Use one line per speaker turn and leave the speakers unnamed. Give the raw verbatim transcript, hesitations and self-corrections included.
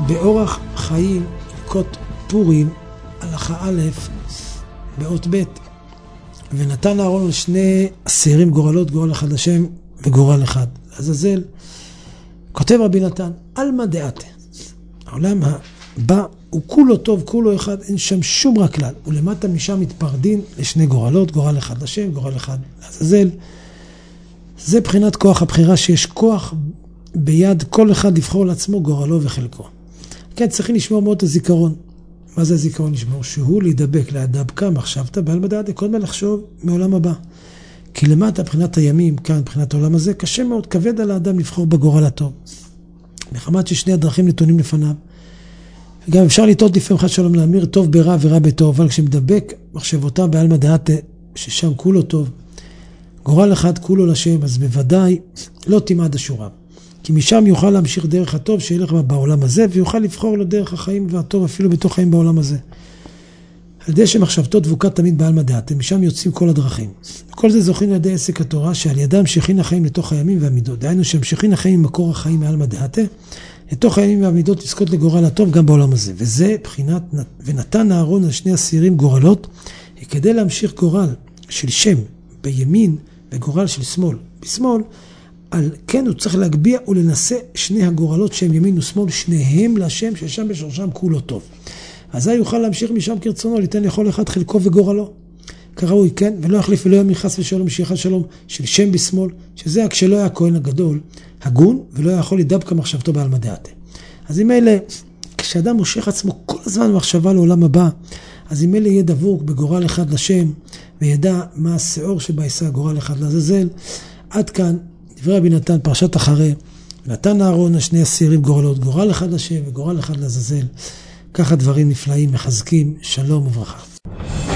באורח חיים ילקוט פורים הלכה א' באות ב', ונתן אהרון לשני שעירים גורלות, גורל אחד לשם וגורל אחד לעזאזל. כותב רבי נתן, אלמא דעתה, העולם הבא הוא כולו טוב, כולו אחד, אין שם שום רע כלל, ולמטה משם מתפרדין לשני גורלות, גורל אחד לשם, גורל אחד לעזאזל. זה בחינת כוח הבחירה, שיש כוח ביד כל אחד לבחור לעצמו גורלו וחלקו. כן, צריכים לשמור מאוד את הזיכרון. מה זה הזיכרון לשמור? שהוא להידבק להדבקה מחשבת בעלמא דעתה, כל מה לחשוב מעולם הבא. כי למטה בחינת הימים, כאן בחינת העולם הזה, קשה מאוד, כבד על האדם לבחור בגורל הטוב. מחמת ששני הדרכים נתונים לפניו. וגם אפשר לטעות לפעמים חד שלום להמיר טוב ברע ורע בטוב, אבל כשמדבק מחשבותיו בעלמא דעתה, ששם כולו טוב, גורל אחד כולו לשם, אז בוודאי לא תימד השורה. כי משם יוכל להמשיך דרך הטוב שילך בעולם הזה, ויוכל לבחור לו דרך החיים והטוב אפילו בתוך חיים בעולם הזה. על ידי שמחשבתו דבוקה תמיד בעלמא דעתה, משם יוצאים כל הדרכים. כל זה זוכים על ידי עסק התורה, שעל ידם המשכין החיים לתוך הימים והמידות. דהיינו שהמשכין החיים ממקור החיים מעלמא דעתה, לתוך הימים והמידות לזכות לגורל הטוב גם בעולם הזה. וזה בחינת, ונתן אהרון על שני השעירים גורלות, כדי להמשיך גורל של שם בימין וגורל של שמאל בשמאל, על כן הוא צריך להגביע ולנסה שני הגורלות שהם ימין ושמאל, שניהם לשם ששם בשורשם כולו טוב. אז הוא יוכל להמשיך משם כרצונו, ליתן לכל אחד חלקו וגורלו. כראוי, כן, ולא יחליף ולא ימין חס ושלום שיחד שלום של שם בשמאל, שזה כשלא היה הכהן הגדול, הגון, ולא יכול לדבק מחשבתו בעלמא דעתה. אז אם אלה, כשאדם מושך עצמו כל הזמן מחשבה לעולם הבא, אז אם אלה יהיה דבוק בגורל אחד לשם, וידע מה השאור שבעיסה גורל אחד לעזאזל. עד כאן דברי רבי נתן, פרשת אחרי, נתן אהרון על שני השעירים גורלות, גורל אחד לשם וגורל אחד לעזאזל. ככה דברים נפלאים, מחזקים, שלום וברכה.